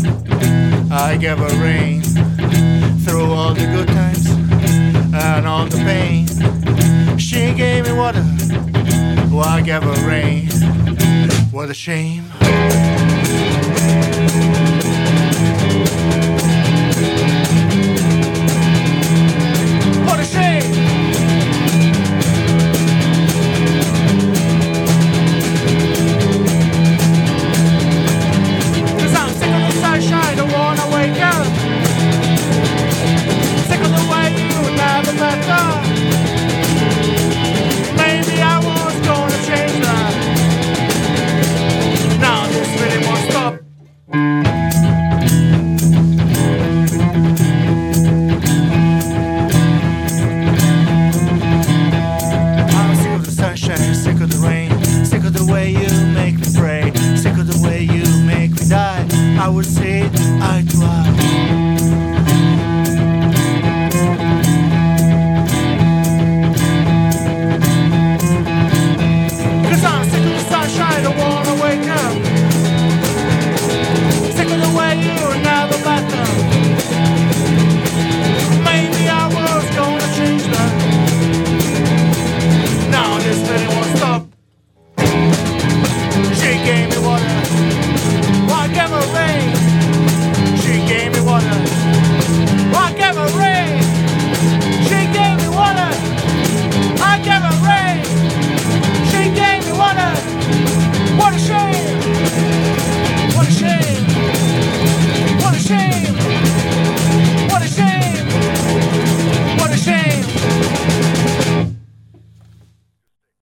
I gave her rain through all the good times and all the pain. She gave me water, oh, I gave her rain. What a shame. What a shame. Cause I'm sick of the sunshine, don't wanna wake up. Sick of the way you never better. Maybe I was gonna change that. Now this really won't stop. I'm sick of the sunshine, sick of the rain, sick of the way you make me pray, sick of the way you make me die. I would say eye to eye.